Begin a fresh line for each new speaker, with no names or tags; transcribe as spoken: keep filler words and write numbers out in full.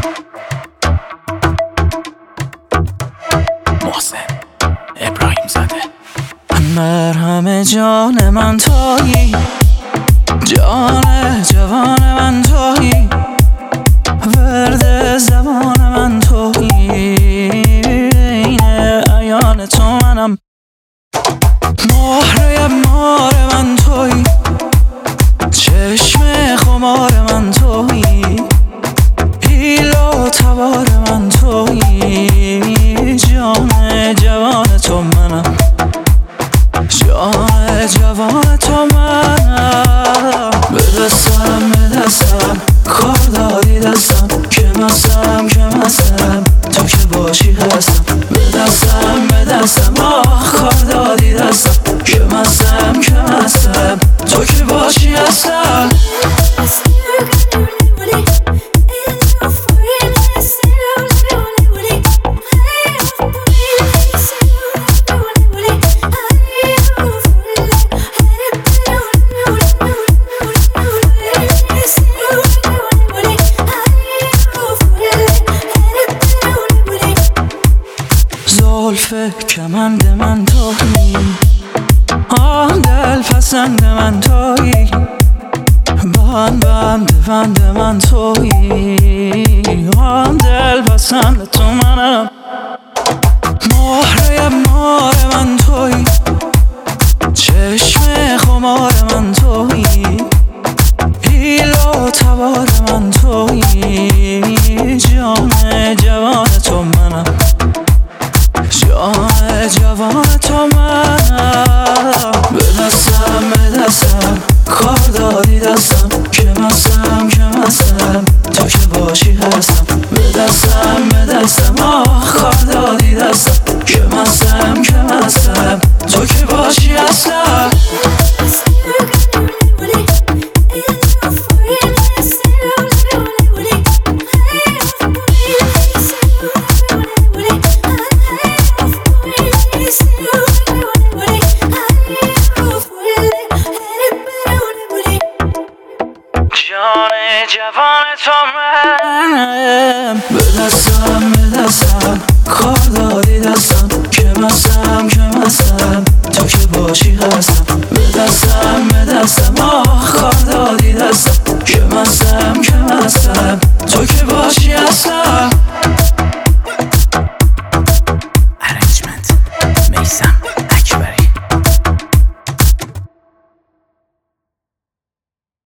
محسن ابراهیم زاده.
مرهم جان من تویی، جان جوان من تویی، ورد زمان من تویی، این عیان تو منم، مهره مار من تویی، چشم خمار من تویی، حیل و تبار من تویی، جان جوان تو منم، جان جوان تو منم. به دستم به دستم کار دادی دستم، که مستم که مستم تو که باشی هستم. به دستم به دستم آه کار دادی دستم، که مستم که مستم تو که باشی هستم. زلف کمند من تویی، آن دل پسند من تویی، بند بند بند من تویی، آن دل پسند تو منم، مهره مار من تویی، چشم خمار من تویی، حیل و تبار من تویی، جان جوان تو منم، جان جوان تو منم. به دستم به دستم کار دادی دستم، که مستم که مستم تو که باشی هستم. به دستم به دستم آه کار دادی دستم، که مستم که مستم تو که باشی هستم. جان جوان تو منم. به دستم به دستم کار دادی دستم، که مستم که مستم تو که باشی هستم. به دستم به دستم آه کار دادی